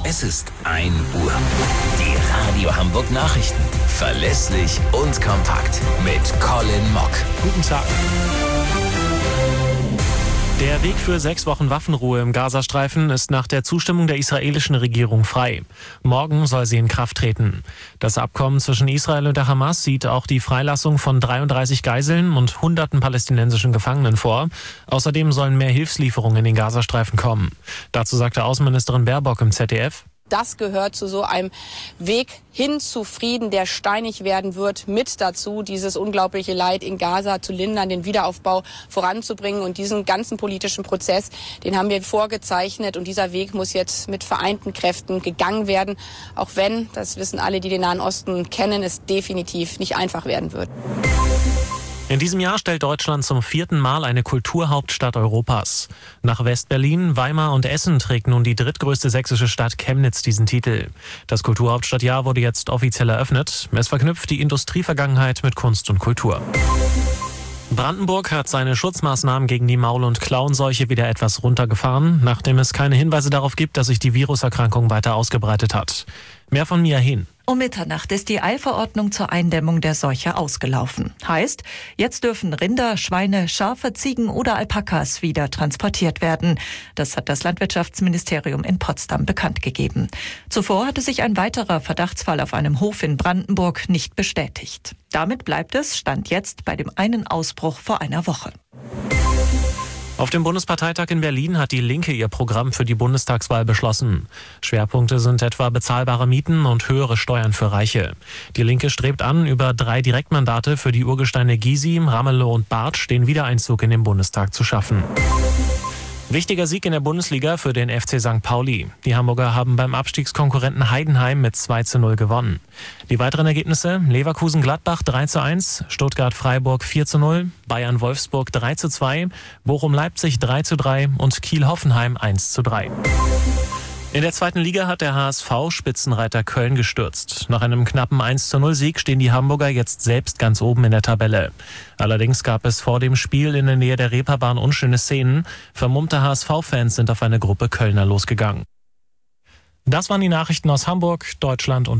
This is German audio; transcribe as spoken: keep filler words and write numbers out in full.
Es ist ein Uhr. Die Radio Hamburg Nachrichten. Verlässlich und kompakt. Mit Colin Mock. Guten Tag. Der Weg für sechs Wochen Waffenruhe im Gazastreifen ist nach der Zustimmung der israelischen Regierung frei. Morgen soll sie in Kraft treten. Das Abkommen zwischen Israel und der Hamas sieht auch die Freilassung von dreiunddreißig Geiseln und hunderten palästinensischen Gefangenen vor. Außerdem sollen mehr Hilfslieferungen in den Gazastreifen kommen. Dazu sagte Außenministerin Baerbock im Z D F: Das gehört zu so einem Weg hin zu Frieden, der steinig werden wird, mit dazu, dieses unglaubliche Leid in Gaza zu lindern, den Wiederaufbau voranzubringen. Und diesen ganzen politischen Prozess, den haben wir vorgezeichnet. Und dieser Weg muss jetzt mit vereinten Kräften gegangen werden. Auch wenn, das wissen alle, die den Nahen Osten kennen, es definitiv nicht einfach werden wird. In diesem Jahr stellt Deutschland zum vierten Mal eine Kulturhauptstadt Europas. Nach West-Berlin, Weimar und Essen trägt nun die drittgrößte sächsische Stadt Chemnitz diesen Titel. Das Kulturhauptstadtjahr wurde jetzt offiziell eröffnet. Es verknüpft die Industrievergangenheit mit Kunst und Kultur. Brandenburg hat seine Schutzmaßnahmen gegen die Maul- und Klauenseuche wieder etwas runtergefahren, nachdem es keine Hinweise darauf gibt, dass sich die Viruserkrankung weiter ausgebreitet hat. Mehr von Mia Hehn. Um Mitternacht ist die Eilverordnung zur Eindämmung der Seuche ausgelaufen. Heißt, jetzt dürfen Rinder, Schweine, Schafe, Ziegen oder Alpakas wieder transportiert werden. Das hat das Landwirtschaftsministerium in Potsdam bekannt gegeben. Zuvor hatte sich ein weiterer Verdachtsfall auf einem Hof in Brandenburg nicht bestätigt. Damit bleibt es, Stand jetzt, bei dem einen Ausbruch vor einer Woche. Auf dem Bundesparteitag in Berlin hat die Linke ihr Programm für die Bundestagswahl beschlossen. Schwerpunkte sind etwa bezahlbare Mieten und höhere Steuern für Reiche. Die Linke strebt an, über drei Direktmandate für die Urgesteine Gysi, Ramelow und Bartsch den Wiedereinzug in den Bundestag zu schaffen. Wichtiger Sieg in der Bundesliga für den F C Sankt Pauli. Die Hamburger haben beim Abstiegskonkurrenten Heidenheim mit zwei zu null gewonnen. Die weiteren Ergebnisse: Leverkusen-Gladbach drei zu eins, Stuttgart-Freiburg vier zu null, Bayern-Wolfsburg drei zu zwei, Bochum-Leipzig drei zu drei und Kiel-Hoffenheim eins zu drei. In der zweiten Liga hat der H S V Spitzenreiter Köln gestürzt. Nach einem knappen eins zu null Sieg stehen die Hamburger jetzt selbst ganz oben in der Tabelle. Allerdings gab es vor dem Spiel in der Nähe der Reeperbahn unschöne Szenen. Vermummte H S V-Fans sind auf eine Gruppe Kölner losgegangen. Das waren die Nachrichten aus Hamburg, Deutschland und